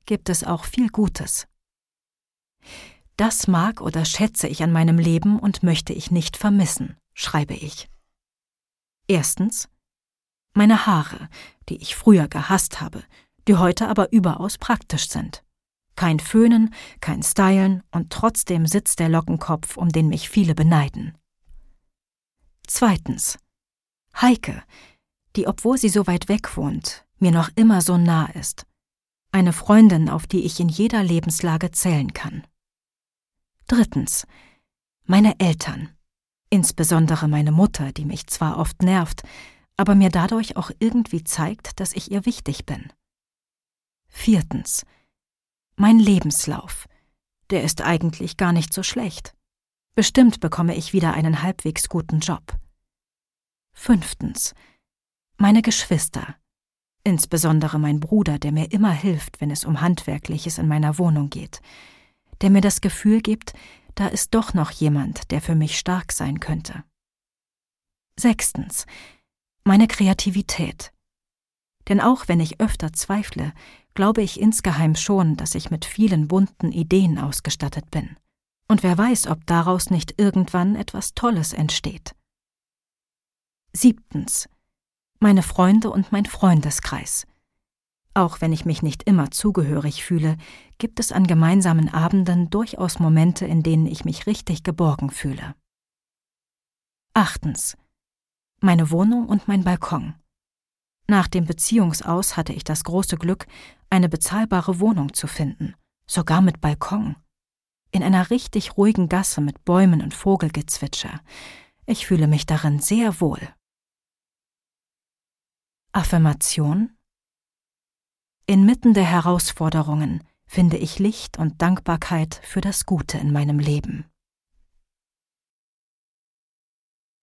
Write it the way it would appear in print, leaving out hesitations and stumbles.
gibt es auch viel Gutes. Das mag oder schätze ich an meinem Leben und möchte ich nicht vermissen, schreibe ich. Erstens: Meine Haare, die ich früher gehasst habe, die heute aber überaus praktisch sind. Kein Föhnen, kein Stylen und trotzdem sitzt der Lockenkopf, um den mich viele beneiden. Zweitens: Heike, die, obwohl sie so weit weg wohnt, mir noch immer so nah ist. Eine Freundin, auf die ich in jeder Lebenslage zählen kann. Drittens: Meine Eltern, insbesondere meine Mutter, die mich zwar oft nervt, aber mir dadurch auch irgendwie zeigt, dass ich ihr wichtig bin. Viertens: Mein Lebenslauf, der ist eigentlich gar nicht so schlecht. Bestimmt bekomme ich wieder einen halbwegs guten Job. Fünftens: Meine Geschwister, insbesondere mein Bruder, der mir immer hilft, wenn es um Handwerkliches in meiner Wohnung geht, der mir das Gefühl gibt, da ist doch noch jemand, der für mich stark sein könnte. Sechstens: Meine Kreativität. Denn auch wenn ich öfter zweifle, glaube ich insgeheim schon, dass ich mit vielen bunten Ideen ausgestattet bin. Und wer weiß, ob daraus nicht irgendwann etwas Tolles entsteht. Siebtens: Meine Freunde und mein Freundeskreis. Auch wenn ich mich nicht immer zugehörig fühle, gibt es an gemeinsamen Abenden durchaus Momente, in denen ich mich richtig geborgen fühle. Achtens: Meine Wohnung und mein Balkon. Nach dem Beziehungsaus hatte ich das große Glück, eine bezahlbare Wohnung zu finden, sogar mit Balkon. In einer richtig ruhigen Gasse mit Bäumen und Vogelgezwitscher. Ich fühle mich darin sehr wohl. Affirmation: Inmitten der Herausforderungen finde ich Licht und Dankbarkeit für das Gute in meinem Leben.